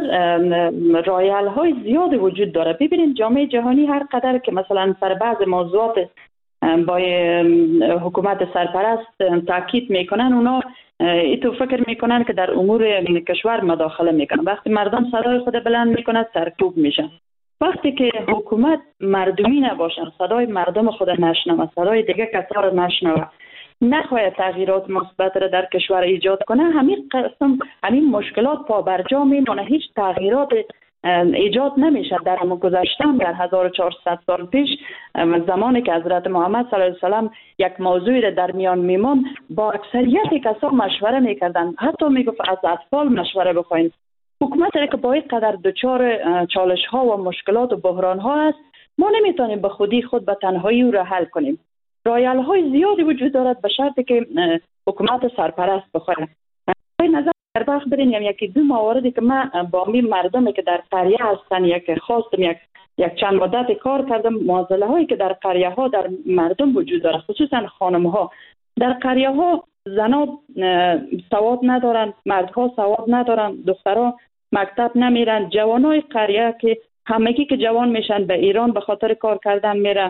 رایل های زیاد وجود داره. ببینید جامعه جهانی هر قدر که مثلا سر بعض موضوعات با حکومت سرپرست تاکید میکنن، اونا ایتو فکر میکنن که در امور کشور مداخله میکنن. وقتی مردم صدای خود بلند میکنن سرکوب میشن. وقتی که حکومت مردمی نباشن، صدای مردم خود نشنوه، صدای دیگه کسا رو نشنوه، نخواهد تغییرات مثبت را در کشور ایجاد کنه، همین مشکلات پابرجا میمونه، هیچ تغییرات ایجاد نمیشه. در گذشتن در 1400 سال پیش زمانی که حضرت محمد صلی الله علیه و سلم یک موضوعی را در میان میمون، با اکثریت کسا مشوره میکردن، حتی میگفت از اطفال مشوره بخواین. حکومت را که با این قدر دچار چالش ها و مشکلات و بحران ها است، ما نمیتونیم به خودی خود به تنهایی او را حل کنیم. رایل های زیادی وجود دارد به شرطی که حکومت سرپرست بخواهد. به نظر در بخش برین یکی دو مواردی که من با می مردمی که در قریه هستن یک خواستم یک چند مدت کار کردم، معضله هایی که در قریه ها در مردم وجود دارد، خصوصا خانم ها. در قریه ها زنها سواد ندارن، مردها سواد ندارن، دخترها مکتب نمیرن، جوانای قریه که همگی که جوان میشن به ایران به خاطر کار کردن میرن.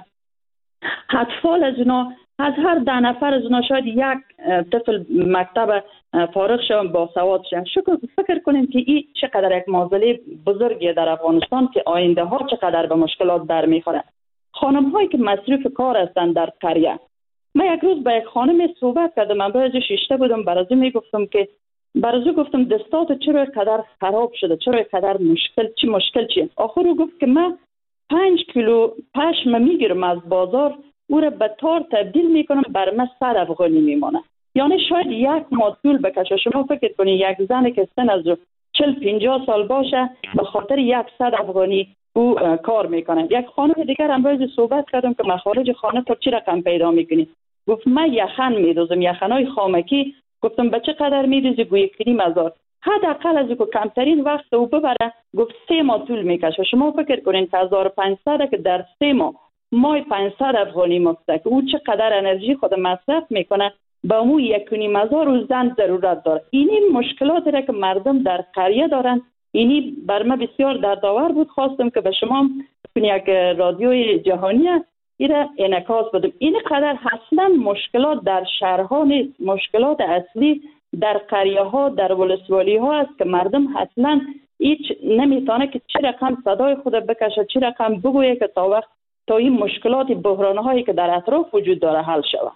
اطفال از اونا، از هر 10 نفر از اونا شاید یک طفل مکتب فارغ شون با سواد شون. فکر کنیم که این چقدر یک معضله بزرگیه در افغانستان که آینده ها چقدر به مشکلات در میخوره. خانم هایی که مصروف کار هستن در قریه، من یک روز با یک خانم صحبت کردم، من برای شیشته بودم، برازو میگفتم که گفتم دستات چرا قدر خراب شده، چرا قدر مشکل چیه؟ آخر رو گفت که من 5 کیلو پشم میگیرم از بازار، او را به تار تبدیل میکنم، بر من 100 افغانی میمانه. یعنی شاید یک ماه طول بکشه. شما فکر کنید یک زن که سن از 40-50 سال باشه به خاطر 100 افغانی او کار میکنه. یک خانم دیگر امروز صحبت کردم که مخارج خانه تا چی رقم پیدا میکنی؟ گفت من یخن میدوزم، یخنای خامکی. گفتم به چه قدر میدوزی؟ گوی 3000. حداقل از که کمترین وقت او ببره، گفت 3 ماه طول میکشه. شما فکر کنین 1500 که در 3 ماه 500 افغانی مفته که او چقدر انرژی خود مصرف میکنه، با مو 1500 زن ضرورت داره. اینی مشکلاتی را که مردم در قریه دارن، اینی بر من بسیار دردآور بود. خواستم که به شما یک رادیوی جهانی ایره انعکاس بدم. این قدر اصلا مشکلات در شهرها نیست، مشکلات اصلی در قریه ها، در ولسوالی ها است که مردم اصلا هیچ نمیتونه که چه رقم صدای خود بکشه، چه رقم بگویه که تا این مشکلات بحران هایی که در اطراف وجود داره حل شود.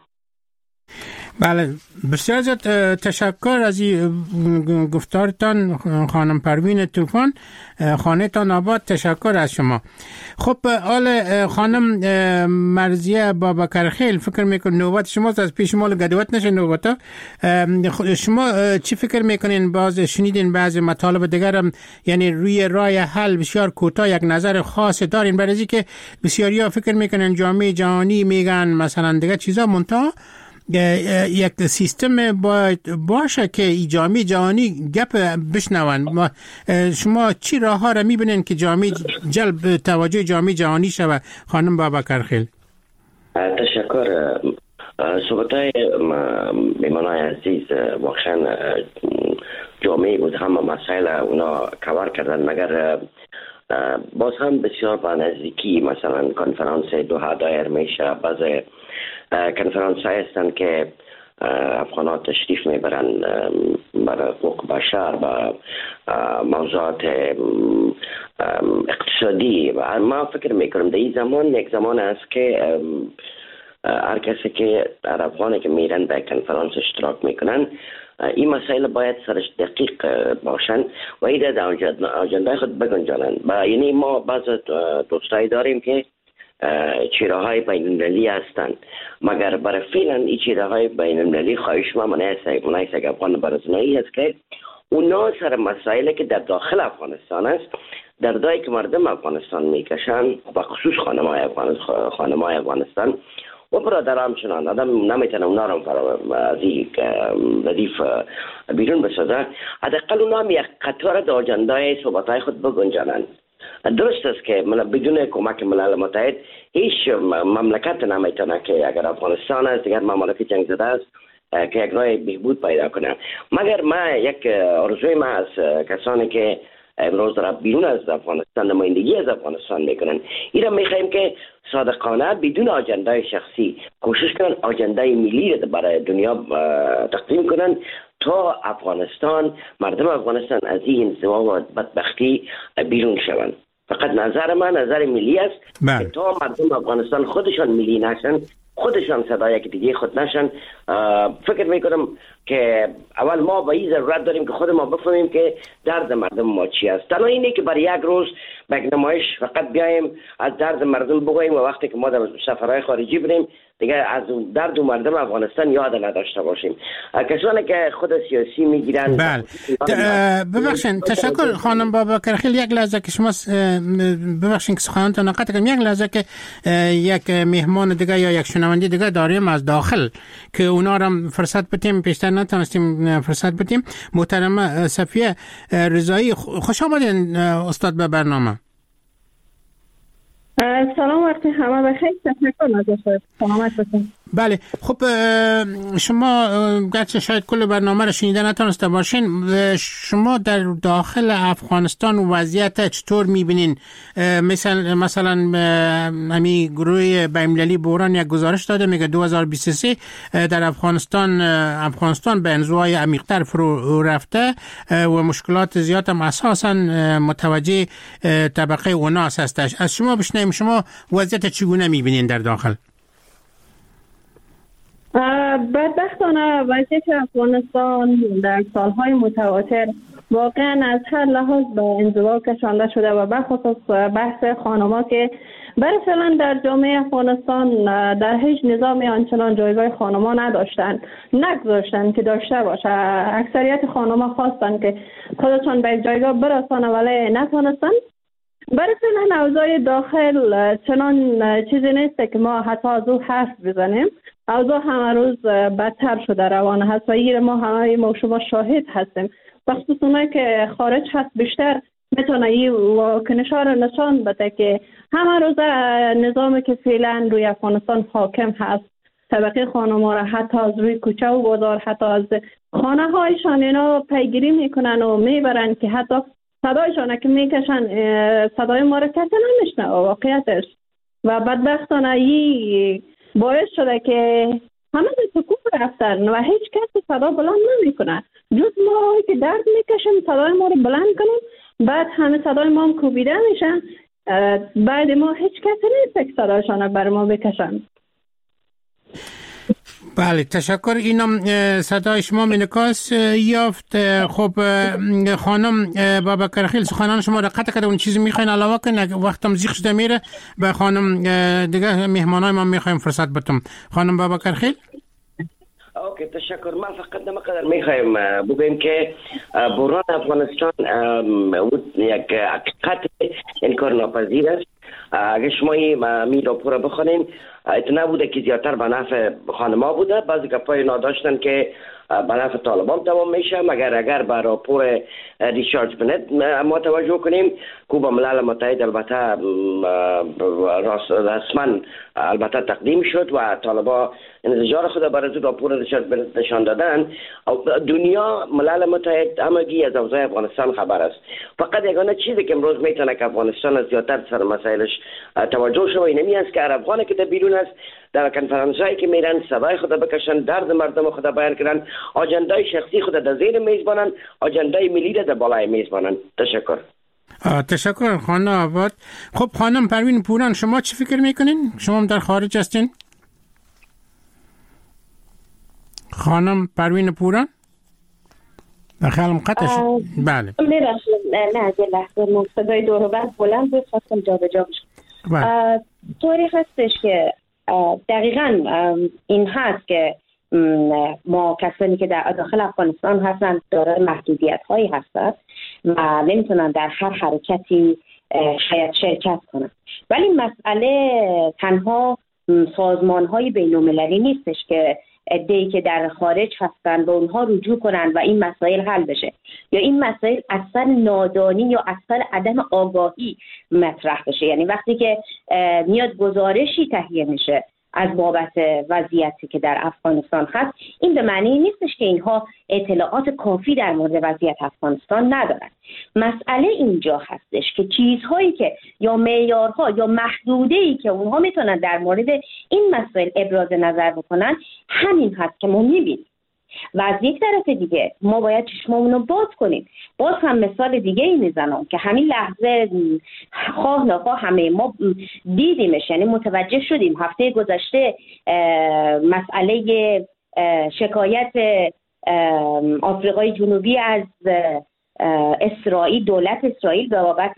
بله، بسیار زیاد تشکر از این گفتارتان خانم پروین طوفان. خانه تان آباد. تشکر از شما. خب حال خانم مرزیه بابکرخیل، فکر میکنم نوبت شماست، از پیش مال گدوت نشه نوبتا. شما چی فکر میکنین؟ باز شنیدین بعضی مطالب دیگرم، یعنی روی راه حل بسیار کوتاه یک نظر خاص دارین؟ برای اینکه بسیاریا فکر میکنن جامعه جهانی میگن مثلا دیگه چیزا منتها یک سیستم باشه که جامعه جهانی گپ بشنون. شما چی راه ها را میبینین که جامعه جلب توجه جامعه جهانی شود؟ خانم بابکرخیل. تشکر. صحبت‌های میمانای عزیز واقعا جامعه بود، همه مسائل اونا کور کردن، مگر باز هم بسیار با نزدیکی مثلا کنفرانس دوحه دایر میشه. بعض کنفرانس های هستند که افغانات تشریف میبرن برای حقوق بشر و موضوعات اقتصادی. و ما فکر میکنم در این زمان یک زمان است که هر کسی که افغانی که میرن به کنفرانس اشتراک میکنن این مسائل باید سرش دقیق باشن و ایده در آجنده خود بگنجانن. یعنی ما بعض دوستایی داریم که چیره های بین المللی هستند، مگر برای فعلا این چیره های بین المللی خواهش ما منایسه که افغان برزنایی است که اونا سر مسائلی که در داخل افغانستان است، دردایی که مردم افغانستان میکشن و خصوص خانمای افغانستان و برادران چنان آدم نمیتونه اونا رو از این ردیف بیرون بسازه، حداقل اونا هم یک قطار در آجندای صحبتهای خود بگنجانند. درست است که بدون کمک ملل متحد هیچ مملکت نمیتونه که اگر افغانستان است دیگر مملکت جنگ زده است که یک راه بهبود پیدا کنه. مگر ما یک آرزوی ما از کسانی که امروز در بیرون از افغانستان نمایندگی از افغانستان میکنن، اینا میخوایم که صادقانه بدون آجنده شخصی کوشش کنن آجنده ملی رو برای دنیا تقدیم کنن تا افغانستان، مردم افغانستان از این انزوا و بدبختی بیرون شوند. فقط نظر من نظر ملی است که تا مردم افغانستان خودشان ملی نشن، خودشان صدای که دیگه خود نشن، فکر میکنم که اول ما با این ضرورت داریم که خود ما بفهمیم که درد مردم ما چی است. تنها اینه که برای یک روز به نمایش فقط بیایم از درد مردم بگوییم و وقتی که ما در سفرهای خارجی بریم دیگه از درد مردم افغانستان یاد نداشته باشیم. کسانی که خود سیاسی میگیرن. بله ببخشید، تشکر خانم بابکرخیل. یک لحظه که شما ببخشید که سخنانتون قطع کنم، یک لحظه که یک مهمان دیگه یا یک شنونده دیگه داریم از داخل که اونا را فرصت بدیم، پیشتر نتونستیم فرصت بدیم. محترمه صفیه رضایی، خوش آمدین استاد به برنامه. سلام وقتی همه بخیر، تشکر ازت. سلامت باشین. بله خب شما گرچه شاید کل برنامه را شنیده نتونسته باشین، شما در داخل افغانستان وضعیت چطور میبینین؟ مثلا همین گروه بین‌المللی بحران یک گزارش داده میگه 2023 در افغانستان به انزوای عمیق‌تر فرو رفته و مشکلات زیاد هم اساسا متوجه طبقه اوناس هستش. از شما بشنویم، شما وضعیت چگونه میبینین در داخل؟ بدبختانه وضعیت افغانستان در سالهای متواتر واقعا از هر لحاظ به انزوا کشانده شده و بخصوص بحث خانم‌ها که برای فعلا در جامعه افغانستان در هیچ نظام آنچنان جایگاه خانم‌ها نگذاشتن که داشته باشه. اکثریت خانم‌ها خواستن که خودشان به جایگاه برسانه ولی نتونستن. برای فعلا اوضاع داخل چنان چیزی نیست که ما حتی از او حرف بزنیم. اوضاع همه روز بدتر شده روان هست و این ما شما شاهد هستیم. بخصوص اونایی که خارج هست بیشتر میتونه این واکنش ها رو نشان بده که همه روز نظامی که فعلا روی افغانستان حاکم هست طبقه خانم ها را حتی از روی کوچه و بازار، حتی از خانه هایشان اینا پیگیری میکنن و میبرن که حتی صدایشان که میکشن صدای ما را کسی نمیشنه واقعیتش. و بدبختانه این باعث شده که همه به سکوت رفتن و هیچ کسی صدا بلند نمیکنه جز ما که درد میکشیم صدای ما رو بلند کنیم، بعد همه صدای ما هم کوبیده میشن، بعد ما هیچ کسی نیست که صدایشان بر ما بکشن. بله تشکر. اینم صدای شما منعکس یافت. خب خانم بابکرخیل سخنان شما را قطع کرده، اون چیزی میخواین علاوه کنین؟ وقتم زیغ شده میره، به خانم دیگه مهمانای ما میخوایم فرصت بدم. خانم بابکرخیل. اوکی تشکر. ما فقط نمقدر میخوایم بگویم که بحران افغانستان یک حقیقت انکار ناپذیر است. اگه شما می راپور بخونین اتنا بوده که زیادتر به نفع خانما بوده، بعضی گپای داشتن که به نفع طالبان تمام میشه، مگر اگر به راپور ریچارد بنت ما توجه کنیم که با ملل متحد البته رسما البته تقدیم شد و طالبان انزجار خود برای تو راپور نشان دادن. دنیا ملل متحد همگی از اوضاع افغانستان خبر است. فقط یگانه چیزی که امروز میتونه که افغانستان از زیادتر سر مسائلش توجه شده اینمی است که عرب‌خانه که در بیرون است در کنفرانسایی که میرن سبای خود بکشن، درد مردم خود بیان کنن، آجندای شخصی خود در زیر میز بانن، آجندای ملی در بالای میز بانن. تشکر. تشکر خانم آباد. خب خانم پروین پوران، شما چی فکر میکنین؟ شما هم در خارج هستین؟ خانم پروین پوران بخیالم قطعش. بله میبخشید نه یه لحظه صدای دور و بر بلند بود، خواستم جا به جا بشم. طوری هستش که دقیقاً این هست که ما کسانی که در داخل افغانستان هستن دارای محدودیت هایی هستن و نمیتونن در هر حرکتی شاید شرکت کنن، ولی مسئله تنها سازمان های بین المللی نیستش که عده‌ای که در خارج هستن به اونها رجوع کنن و این مسائل حل بشه، یا این مسائل اثر نادانی یا اثر عدم آگاهی مطرح بشه. یعنی وقتی که میاد گزارشی تهیه میشه از بابت وضعیتی که در افغانستان هست، این به معنی نیستش که اینها اطلاعات کافی در مورد وضعیت افغانستان ندارن. مسئله اینجا هستش که چیزهایی که یا معیارها یا محدوده‌ای که اونها میتونن در مورد این مسائل ابراز نظر بکنن همین هست که ما میبینیم. و از یک طرف دیگه ما باید چشممون رو باز کنیم. باز هم مثال دیگه ای میزنم که همین لحظه خواه نخواه همه ما دیدیمش، یعنی متوجه شدیم هفته گذشته مسئله شکایت آفریقای جنوبی از اسرائیل، دولت اسرائیل به بابت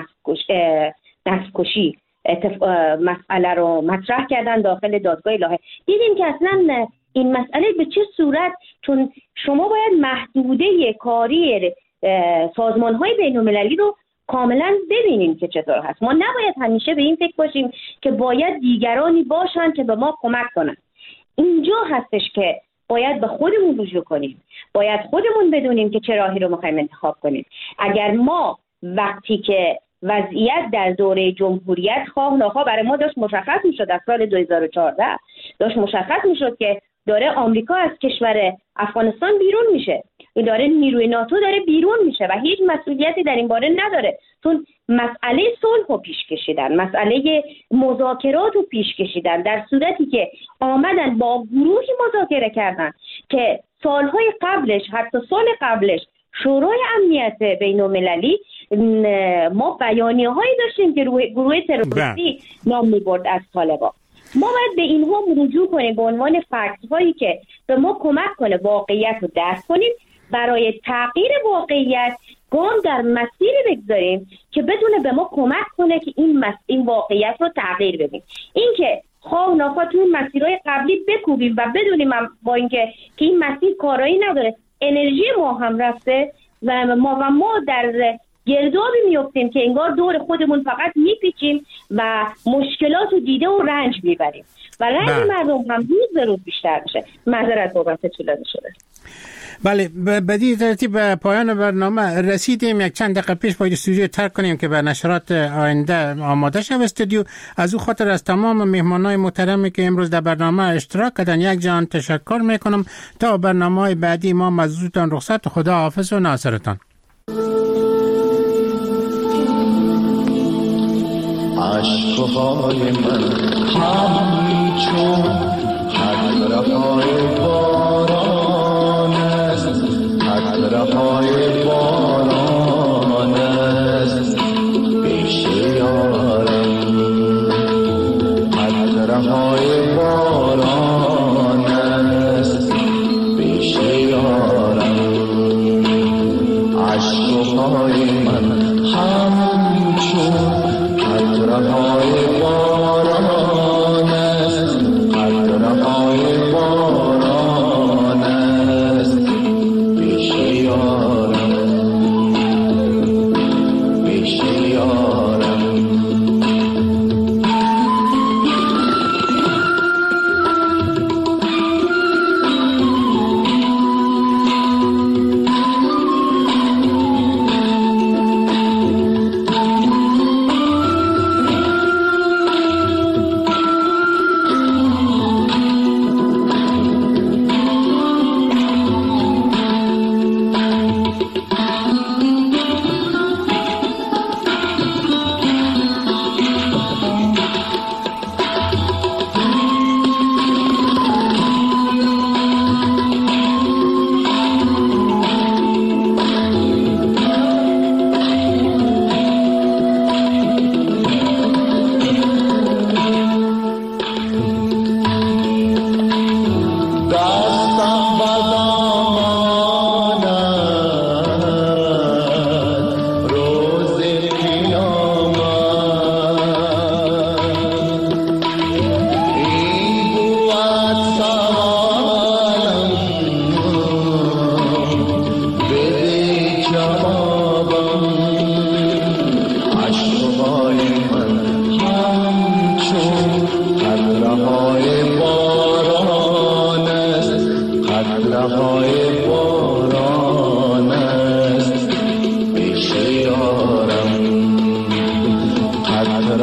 نسل‌کشی مسئله رو مطرح کردن داخل دادگاه لاهه. دیدیم که اصلا این مسئله به چه صورت، چون شما باید محدوده کاری سازمان‌های بین‌المللی رو کاملا ببینیم که چطور هست. ما نباید همیشه به این فکر باشیم که باید دیگرانی باشن که به ما کمک کنن. اینجا هستش که باید به خودمون رجوع کنیم، باید خودمون بدونیم که چه راهی رو می‌خوایم انتخاب کنیم. اگر ما وقتی که وضعیت در دوره جمهوریت خواه نخواه برای ما داشت مشخص میشد، از سال 2014 داشت مشخص میشد که داره آمریکا از کشور افغانستان بیرون میشه، داره نیروی ناتو داره بیرون میشه و هیچ مسئولیتی در این باره نداره، چون مسئله صلح رو پیش کشیدن، مسئله مذاکرات رو پیش کشیدن، در صورتی که آمدن با گروهی مذاکره کردن که سالهای قبلش، حتی سال قبلش، شورای امنیت بین‌المللی ما بیانیه‌هایی داشتیم که گروه تروریستی نام می‌برد از طالبان. ما باید به اینها رجوع کنیم به عنوان فکت‌هایی که به ما کمک کنه واقعیت رو درک کنیم، برای تغییر واقعیت گام در مسیر بگذاریم که بدونه به ما کمک کنه که این واقعیت رو تغییر بدیم. این که خواه نخواه تو مسیرهای قبلی بکوبیم و بدونیم با اینکه که این مسیر کارایی نداره، انرژی ما هم رفته و ما در گردابی میفتیم که انگار دور خودمون فقط میپیچیم و مشکلات رو دیده و رنج میبریم و رنج مردم هم روز به روز بیشتر میشه. معذرت بابت طولانی شده. بله، بدی ترتیب پایان برنامه رسیدیم. یک چند دقیقه پیش باید استودیو ترک کنیم که به نشرات آینده آماده شد استودیو. از او خاطر از تمام مهمانای محترمی که امروز در برنامه اشتراک کردن یک جان تشکر میکنم. تا برنامه بعدی ما مزودتان رخصت. خدا حافظ و ناصرتان. عشقهای من همچون قطره‌های باران است، قطره‌های باران است پیش یارم، قطره‌های باران است پیش یارم. عشقهای من همچون قطره‌های باران است، قطره‌های باران است پیش یارم.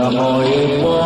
های